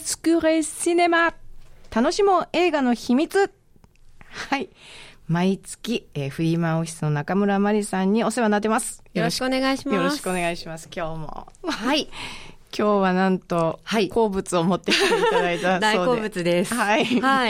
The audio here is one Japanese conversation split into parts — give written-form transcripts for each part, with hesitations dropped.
スクレシネマ、楽しもう映画の秘密。はい。毎月、フリーマンオフィスの中村真理さんにお世話になってます。 よろしくお願いします。 よろしくお願いします。今日も。 はい。 今日はなんと、はい、好物を持ってきていただいたそうで。 大好物です。 はい。 はい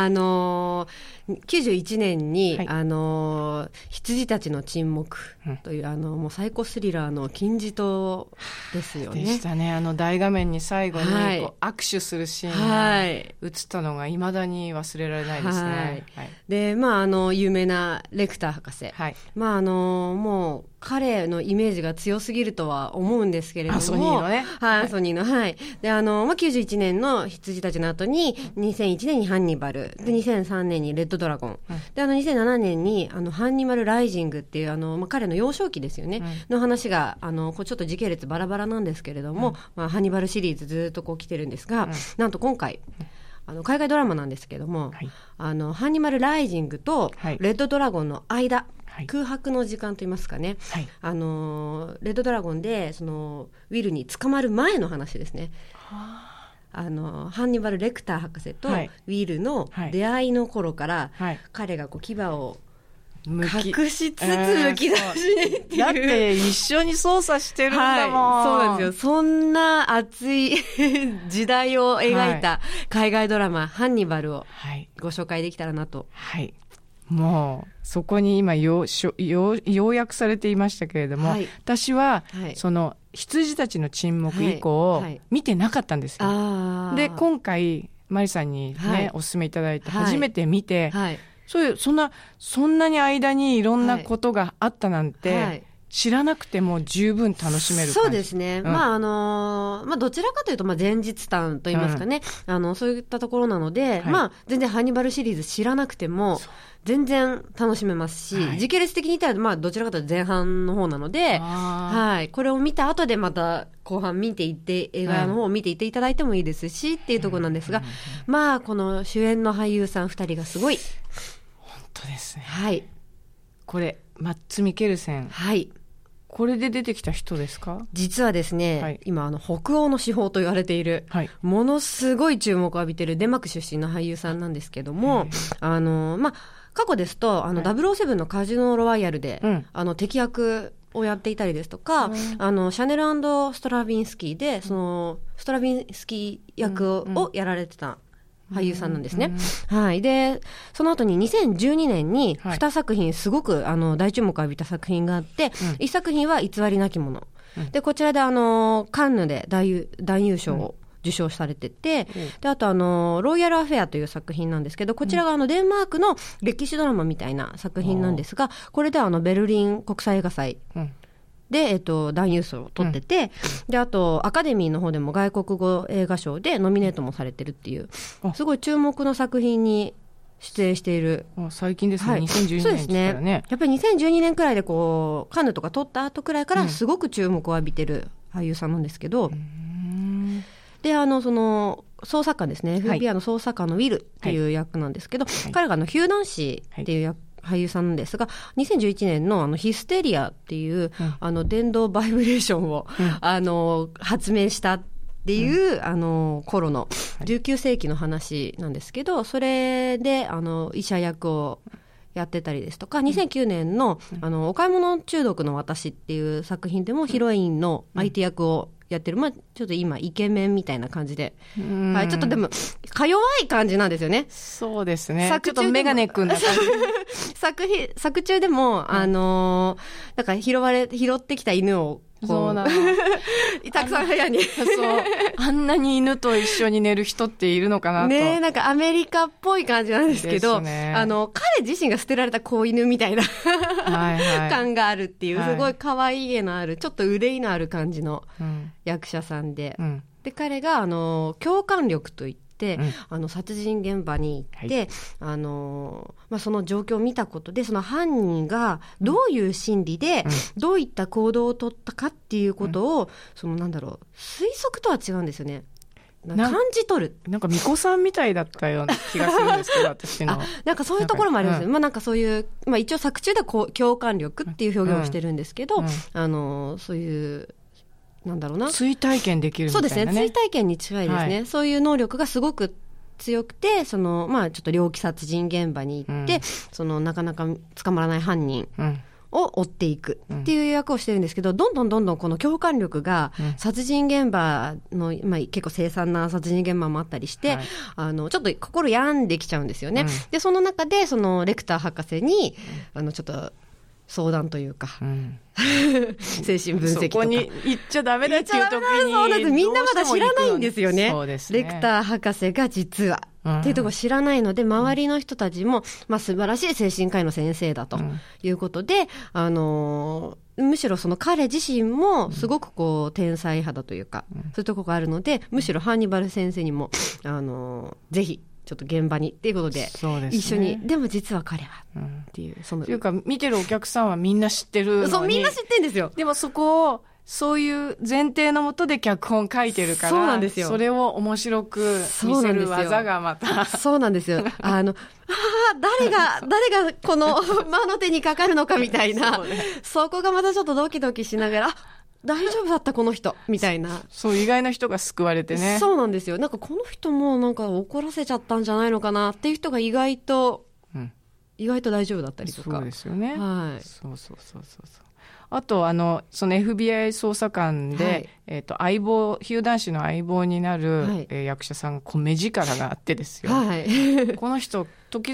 。91年に、はい、羊たちの沈黙という、もうサイコスリラーの金字塔ですよね。 でしたね。大画面に最後にこう、はい、握手するシーンが映ったのが未だに忘れられないですね。はいはい、 で、有名なレクター博士。はい、もう、彼のイメージが強すぎるとは思うんですけれども。 ソニーのね。 はい、ソニーの。はい。で、91年の羊たちの後に、2001年にハンニバル。で、2003年にレッドドラゴン。で、2007年に、ハンニバルライジングっていう、彼の幼少期ですよね。の話が、ちょっと時系列バラバラなんですけれども、ハンニバルシリーズずっとこう来てるんですが、なんと今回、海外ドラマなんですけども、はい、ハンニバルライジングとレッドドラゴンの間、はい、空白の時間といいますかね、はい、レッドドラゴンでウィルに捕まる前の話ですね。ハンニバル・レクター博士とウィルの出会いの頃から、はい、彼がこう牙を隠しつつむき出しにっていう。 だって一緒に操作してるんだもん。 はい、そうなんですよ。そんな熱い時代を描いた海外ドラマ、ハンニバルをご紹介できたらなと。 はい。もう、そこに今要約されていましたけれども、はい、私は、はい、羊たちの沈黙以降、はい、見てなかったんですよ。で、今回、マリさんにね、はい、お勧めいただいて、初めて見て、はい、そんなに間にいろんなことがあったなんて、はい、知らなくても十分楽しめる感じ。 そうですね。どちらかというと、前日談といいますかね、そういったところなので、はい、全然ハンニバルシリーズ知らなくても、全然楽しめますし、はい、時系列的に言ったら、どちらかというと前半の方なので、はい。これを見た後でまた後半見ていって、映画の方を見ていっていただいてもいいですし、っていうところなんですが、この主演の俳優さん2人がすごい。 本当ですね。 はい。 これ、マッツ・ミケルセン。 はい。 これで出てきた人ですか？ 実はですね、はい、今北欧の至宝と言われている、はい、ものすごい注目を浴びているデンマーク出身の俳優さんなんですけども、過去ですと、007のカジノロワイヤルで、敵役をやっていたりですとか、シャネル&ストラビンスキーで、ストラビンスキー役をやられてた俳優さんなんですね。はい。で、その後に2012年に2作品、すごく大注目を浴びた作品があって、1作品は偽りなきもの。で、こちらでカンヌで男優賞を受賞されてて、で、あとロイヤルアフェアという作品なんですけど、こちらがデンマークの歴史ドラマみたいな作品なんですが、これでベルリン国際映画祭で、男優賞を取ってて、で、あと、アカデミーの方でも外国語映画賞でノミネートもされてるっていう、すごい注目の作品に出演している。 最近ですね、はい、2012年そうですね。やっぱり2012年くらいでカンヌとか取った後くらいからすごく注目を浴びてる俳優さんなんですけど、で、捜査官ですね、FBI の捜査官のウィルっていう役なんですけど、彼がヒューダンシーっていう役、俳優さんなんですが、2011年のヒステリアっていう、電動バイブレーションを、発明したっていう、頃の19世紀の話なんですけど、それで、医者役をやってたりですとか、2009年の、お買い物中毒の私っていう作品でもヒロインの相手役をやってる。ちょっと今、イケメンみたいな感じで。はい、ちょっとでも、か弱い感じなんですよね。 そうですね。ちょっとメガネくんな感じ。 作中でも、なんか拾ってきた犬を、 そうなの。 たくさん部屋に。 そう。あんなに犬と一緒に寝る人っているのかなと。 ねえ、なんかアメリカっぽい感じなんですけど、ね、彼自身が捨てられた子犬みたいなはい、はい、感があるっていう、すごい可愛げのある、ちょっと憂いのある感じの役者さんで、で、彼が、共感力といって、殺人現場に行って、はい、その状況を見たことで、その犯人がどういう心理で、どういった行動を取ったかっていうことを、推測とは違うんですよね。感じ取る。 なんか、巫女さんみたいだったような気がするんですけど、私の。 なんかそういうところもありますよ。なんかそういう、一応作中では共感力っていう表現をしてるんですけど、そういう、 なんだろうな、 追体験できるみたいなね。 そうですね、追体験に近いですね、はい、そういう能力がすごく強くて、ちょっと猟奇殺人現場に行って、なかなか捕まらない犯人を追っていくっていう役をしてるんですけど、どんどんこの共感力が殺人現場の、結構凄惨な殺人現場もあったりして、はい、ちょっと心病んできちゃうんですよね、でその中でレクター博士に、ちょっと相談というか、精神分析とか、そこに行っちゃダメだっていう時に、 そうなんです、みんなまだ知らないんですよね。 そうですね、 レクター博士が実は、っていうところ知らないので、周りの人たちも、素晴らしい精神科医の先生だということで、むしろその彼自身もすごく天才派だというか、そういうところがあるので、むしろハンニバル先生にもぜひちょっと現場にっていうことで、一緒に、でも実は彼はっていう、 というか見てるお客さんはみんな知ってるのに、 そうみんな知ってるんですよ。 でもそこをそういう前提のもとで脚本書いてるから、 そうなんですよ、 それを面白く見せる技がまた、 そうなんですよ。誰がこの魔の手にかかるのかみたいな、そこがまたちょっとドキドキしながら、大丈夫だったこの人みたいな、 そう意外な人が救われてね。 そうなんですよ。なんかこの人もなんか怒らせちゃったんじゃないのかなっていう人が意外と大丈夫だったりとか。 そうですよね、 はい、 そうあとその FBI 捜査官で、はい、相棒、ヒュー男子の相棒になる、はい、役者さんが目力があってですよ、はい、この人時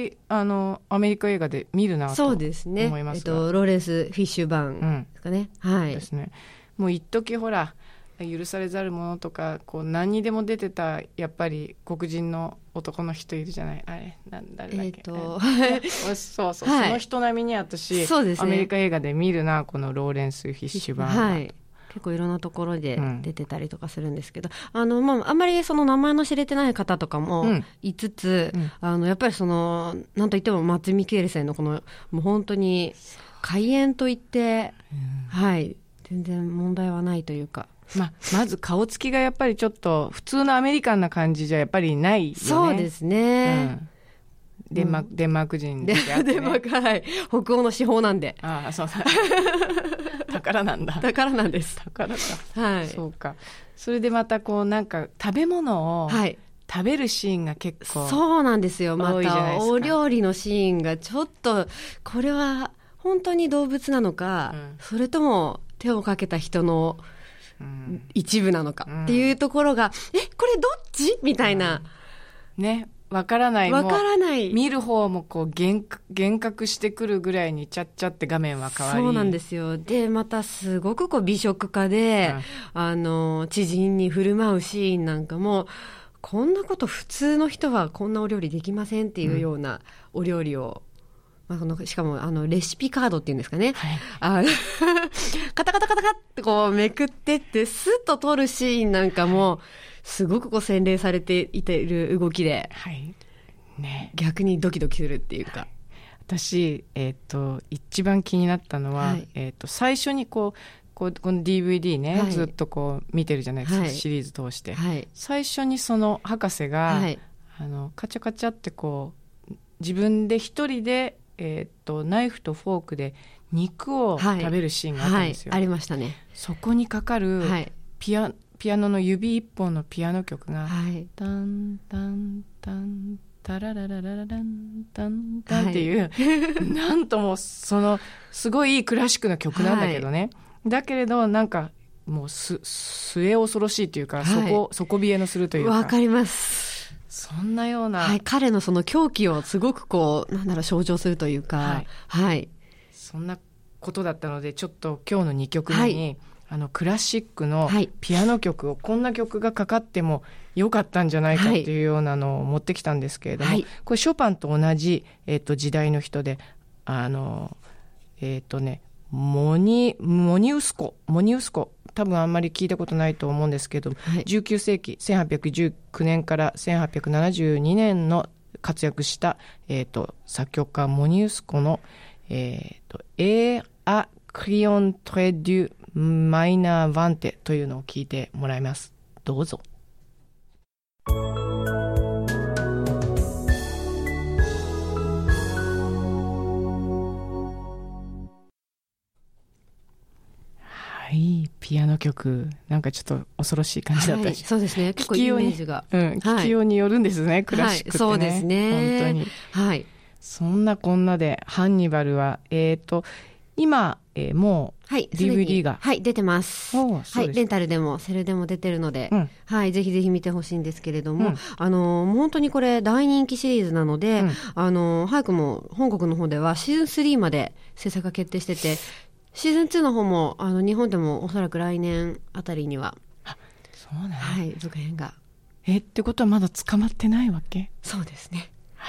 々アメリカ映画で見るなと思いますが。そうですね、ローレンス・フィッシュバーンですかね、はい、 ですね。もう一時ほら許されざる者とか何にでも出てたやっぱり黒人の男の人いるじゃない、あれ誰だっけ、そう、その人並みに私、アメリカ映画で見るな、このローレンス・フィッシュバーン、 はい、結構いろんなところで出てたりとかするんですけど、あんまりその名前の知れてない方とかもいつつ、やっぱりなんといってもマッツ・ミケルセンのもう本当に怪演といって、はい、全然問題はないというか、 まず顔つきがやっぱりちょっと普通のアメリカンな感じじゃやっぱりないよね。 そうですね、 デンマーク人であって、ね、 デンマーク、はい、北欧の司法なんで。 ああ、そうだ宝なんだ。 宝なんです。 宝か、 はい、 そうか。それでまたなんか食べ物を食べるシーンが結構、 そうなんですよ。またお料理のシーンがちょっと、これは本当に動物なのか、それとも手をかけた人の一部なのかっていうところが、これどっちみたいな、 ね、わからない。見る方も幻覚してくるぐらいにちゃっちゃって画面は変わり。 そうなんですよ。でまたすごく美食家で、知人に振る舞うシーンなんかも、こんなこと普通の人はこんなお料理できませんっていうようなお料理を、しかもレシピカードっていうんですかね、はい、カタカタカタカってめくってってスッと撮るシーンなんかもすごく洗練されていている動きで、はいね、逆にドキドキするっていうか、はい、 私、一番気になったのは、はい、最初にこの DVD ね、はい、ずっと見てるじゃないですか、はい、シリーズ通して、はい、最初にその博士が、はい、カチャカチャって自分で一人でナイフとフォークで肉を食べるシーンがあったんですよ、 はいはい、ありましたね。 そこにかかるピアノの指一本のピアノ曲が、はい、タンタンタンタラララララランタンタンっていう、はい、なんともすごいいいクラシックな曲なんだけどね、はい、だけれどなんかもう末恐ろしいというか、はい、底冷えのするというか。 わかります。 そんなような、 はい、彼のその狂気をすごく象徴するというか、はいはい、 そんなことだったので、ちょっと今日の2曲目に、はい、クラシックのピアノ曲を、こんな曲がかかってもよかったんじゃないかっていうようなのを持ってきたんですけれども、はい、これショパンと同じ、時代の人で、モニウスコ、多分あんまり聞いたことないと思うんですけど、はい、19世紀1819年から1872年の活躍した、作曲家モニウスコの、エアクリオントレデュマイナーヴァンテというのを聞いてもらいます。どうぞ。はいピアノ曲、なんかちょっと恐ろしい感じだったし、 そうですね、結構イメージが聞きようによるんですね、クラシックってね、 そうですね、 本当に。 はい。 そんなこんなでハンニバルは今、もう DVD が、 出てます。レンタルでもセルでも出てるので、ぜひぜひ見てほしいんですけれども、本当にこれ大人気シリーズなので、早くも本国の方ではシーズン3まで制作が決定してて、シーズン2の方も日本でもおそらく来年あたりには、 そうなんだ、 続編が。 ってことはまだ捕まってないわけ？ そうですね。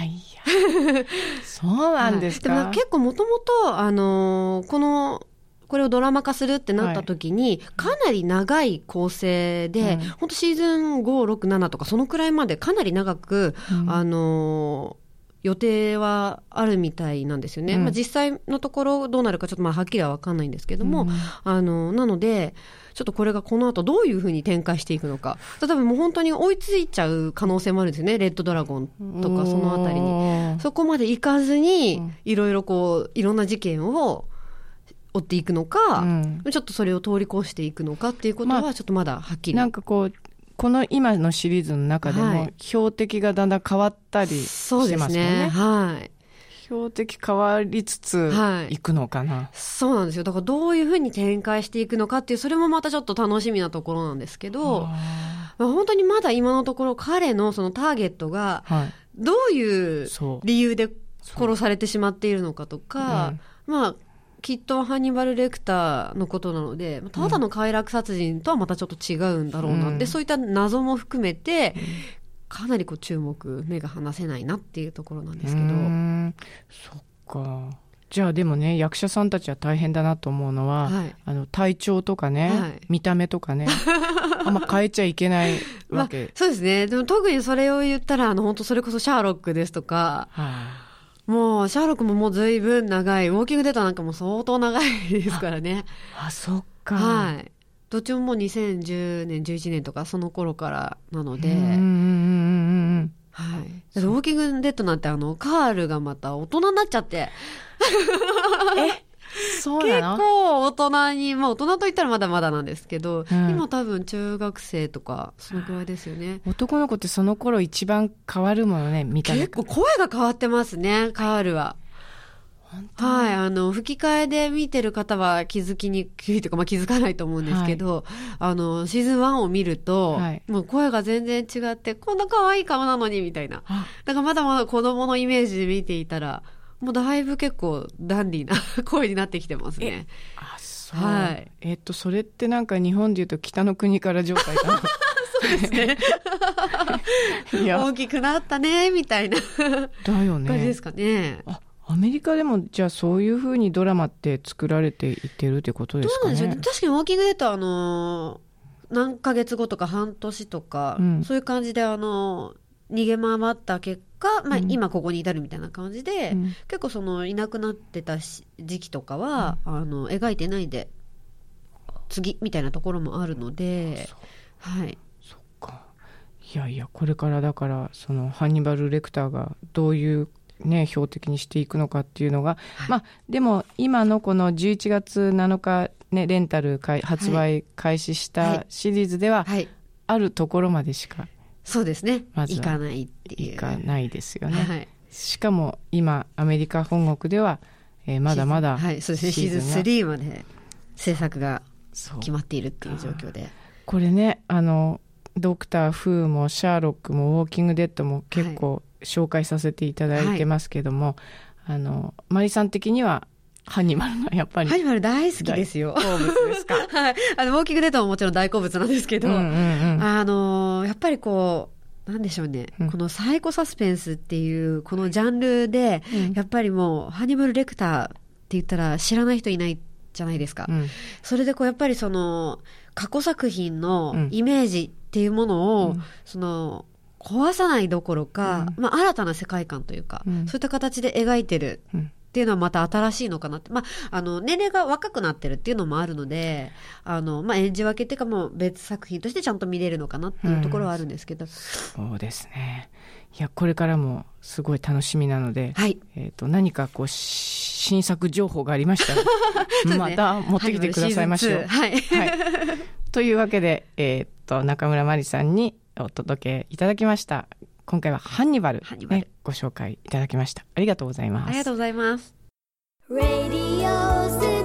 そうなんですか。 でも結構もともとこれをドラマ化するってなった時に、かなり長い構成で、本当シーズン5、6、7とかそのくらいまでかなり長く、予定はあるみたいなんですよね。実際のところどうなるかちょっとはっきりは分かんないんですけども、なのでちょっとこれがこの後どういうふうに展開していくのか、例えばもう本当に追いついちゃう可能性もあるんですよね。レッドドラゴンとかそのあたりにそこまでいかずに、いろんな事件を追っていくのか、ちょっとそれを通り越していくのかっていうことはちょっとまだはっきり、 なんかこの今のシリーズの中でも、標的がだんだん変わったりしてますもんね。標的変わりつついくのかな、 そうなんですよ。だからどういうふうに展開していくのかっていう、それもまたちょっと楽しみなところなんですけど、本当にまだ今のところ彼のそのターゲットがどういう理由で殺されてしまっているのかとか、きっとハンニバル・レクターのことなので、ただの快楽殺人とはまたちょっと違うんだろうなって、そういった謎も含めて、かなり目が離せないなっていうところなんですけど。 そっか。じゃあでもね、役者さんたちは大変だなと思うのは、体調とかね、見た目とかね、あんま変えちゃいけないわけ。 そうですね。でも特にそれを言ったら、本当それこそシャーロックですとか、もうシャーロックももう随分長い、ウォーキングデッドなんかも相当長いですからね。 そっか。 どっちももう2010年11年とかその頃からなので、ウォーキングデッドなんてカールがまた大人になっちゃってそうなの？ 結構大人に、大人といったらまだまだなんですけど、今多分中学生とかそのくらいですよね。 男の子ってその頃一番変わるものね、見た目。 結構声が変わってますね、カールは。吹き替えで見てる方は気づきにくいというか、気づかないと思うんですけど、シーズン1を見ると、もう声が全然違って、こんな可愛い顔なのにみたいな。だからまだまだ子供のイメージで見ていたら、もうだいぶ結構ダンディーな声になってきてますね。 そう。それってなんか日本でいうと北の国から状態かな。 そうですね。大きくなったねみたいなだよね。 感じですかね。 アメリカでもじゃあそういう風にドラマって作られていってるってことですかね。 そうなんですよ。確かにウォーキングデッドは何ヶ月後とか半年とか、そういう感じで逃げ回った結果、今ここに至るみたいな感じで、結構そのいなくなってた時期とかは、描いてないで次みたいなところもあるので、 そっか。いやこれからだからそのハンニバル・レクターがどういう標的にしていくのかっていうのが、でも今のこの11月7日、レンタル発売開始したシリーズでは、あるところまでしかそうですね、いかないっていう、 いかないですよね。しかも今アメリカ本国では、まだまだそうですね、シーズン3まで制作が決まっているっていう状況で、 これね、ドクター・フーもシャーロックもウォーキングデッドも結構紹介させていただいてますけども、マリさん的にはハンニバルがやっぱりハンニバル大好きですよ。 好物ですか？ ウォーキングデッドももちろん大好物なんですけど、やっぱりなんでしょうね、このサイコサスペンスっていうこのジャンルで、やっぱりもうハンニバル・レクターって言ったら知らない人いないじゃないですか。それでやっぱりその過去作品のイメージっていうものを、その壊さないどころか、新たな世界観というか、そういった形で描いてるっっていうのはまた新しいのかなって。年齢が若くなってるっていうのもあるので、演じ分けっていうかもう別作品としてちゃんと見れるのかなっていうところはあるんですけど。 そうですね。いや、これからもすごい楽しみなので、 はい。 何か新作情報がありましたら、ね、また持ってきてくださいましょう。 はい。はい。 というわけで、中村まりさんにお届けいただきました。今回はハンニバル、ね、ご紹介いただきました。ありがとうございます。 ありがとうございます。